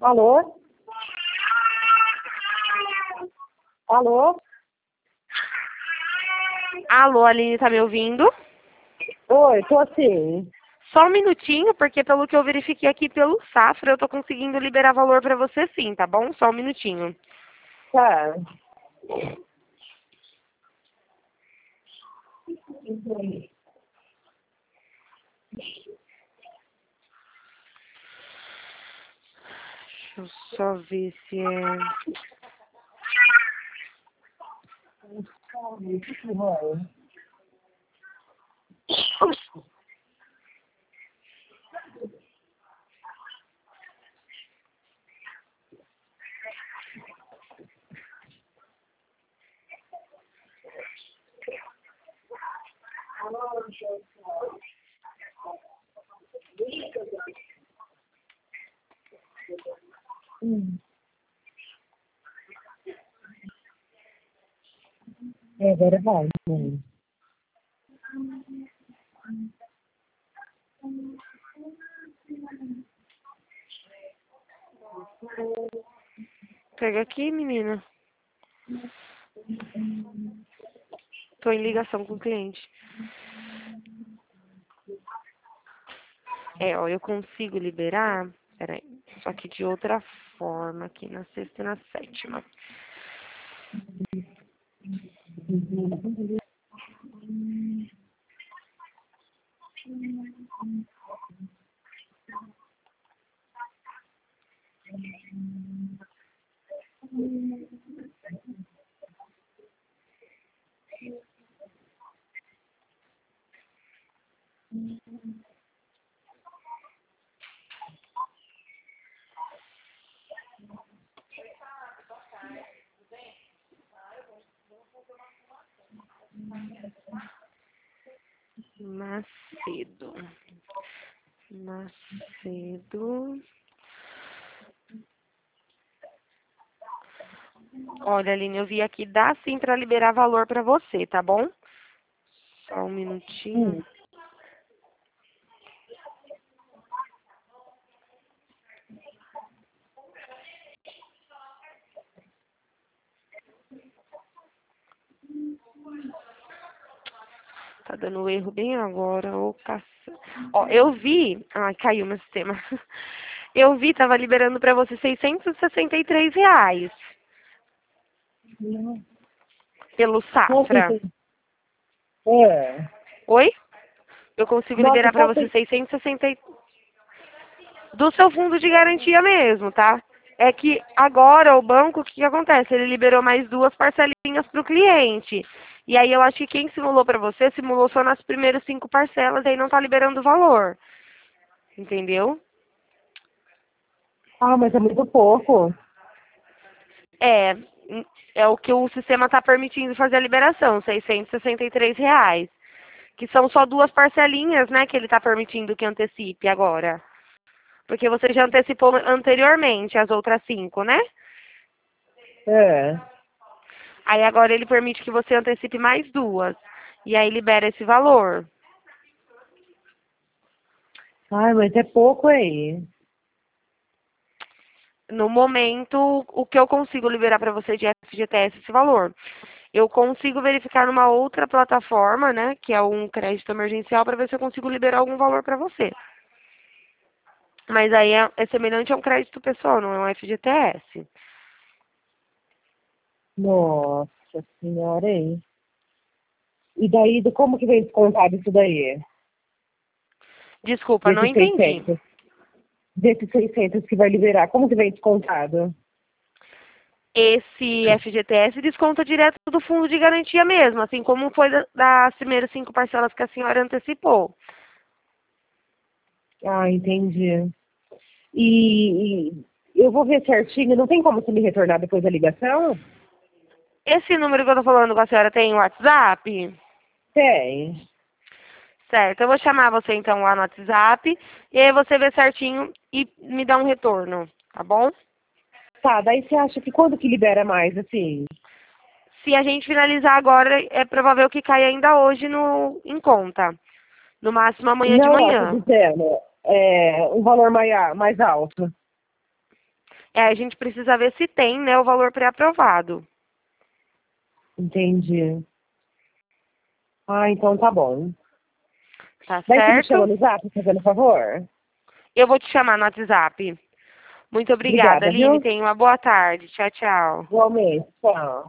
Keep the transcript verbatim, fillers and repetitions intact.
Alô? Alô? Alô, Aline, tá me ouvindo? Oi, tô assim. Só um minutinho, porque pelo que eu verifiquei aqui pelo Safra, eu tô conseguindo liberar valor pra você sim, tá bom? Só um minutinho. Tá. Deixa eu só ver se é... Hum. É, agora vai. Hum. Pega aqui, menina. Tô em ligação com o cliente. É, ó, eu consigo liberar... Peraí. Só que de outra forma, aqui na sexta e na sétima. Macedo. Macedo. Olha, Aline, eu vi aqui, dá sim pra liberar valor pra você, tá bom? Só um minutinho. Hum. Tá dando erro bem agora, ô caça... Ó, eu vi... Ai, caiu meu sistema. Eu vi, tava liberando pra você seiscentos e sessenta e três reais pelo Qual que Safra. é? Oi? Eu consigo Nossa, liberar pra qual você que seiscentos e sessenta e... do seu fundo de garantia mesmo, tá? É que agora o banco, o que, que acontece? Ele liberou mais duas parcelinhas pro cliente. E aí eu acho que quem simulou pra você, simulou só nas primeiras cinco parcelas e aí não tá liberando o valor. Entendeu? Ah, mas é muito pouco. É, é o que o sistema está permitindo fazer a liberação, seiscentos e sessenta e três reais. Que são só duas parcelinhas, né, que ele está permitindo que antecipe agora. Porque você já antecipou anteriormente as outras cinco, né? É. Aí agora ele permite que você antecipe mais duas. E aí libera esse valor. Ai, mas é pouco aí. No momento, o que eu consigo liberar para você de F G T S é esse valor. Eu consigo verificar numa outra plataforma, né, que é um crédito emergencial, para ver se eu consigo liberar algum valor para você. Mas aí é, é semelhante a um crédito pessoal, não é um F G T S. Nossa senhora, hein? E daí, do- como que vem descontado isso daí? Desculpa, não Desses entendi. seiscentos? Desses seiscentos que vai liberar, como que vem descontado? Esse F G T S desconta direto do fundo de garantia mesmo, assim como foi da- das primeiras cinco parcelas que a senhora antecipou. Ah, entendi. E, e eu vou ver certinho, não tem como você me retornar depois da ligação? Esse número que eu tô falando com a senhora tem WhatsApp? Tem. Certo, eu vou chamar você então lá no WhatsApp e aí você vê certinho e me dá um retorno, tá bom? Tá, daí você acha que quando que libera mais, assim? Se a gente finalizar agora, é provável que caia ainda hoje no, em conta. No máximo amanhã de Não, eu tô manhã. dizendo, é, um valor mais, a- mais alto. É, a gente precisa ver se tem, né, o valor pré-aprovado. Entendi. Ah, então tá bom. Tá Daí você me chama certo? no zap, fazendo favor? Eu vou te chamar no WhatsApp. Muito obrigada, Obrigada, Aline. viu? Tenha uma boa tarde. Tchau, tchau. Igualmente. Tchau.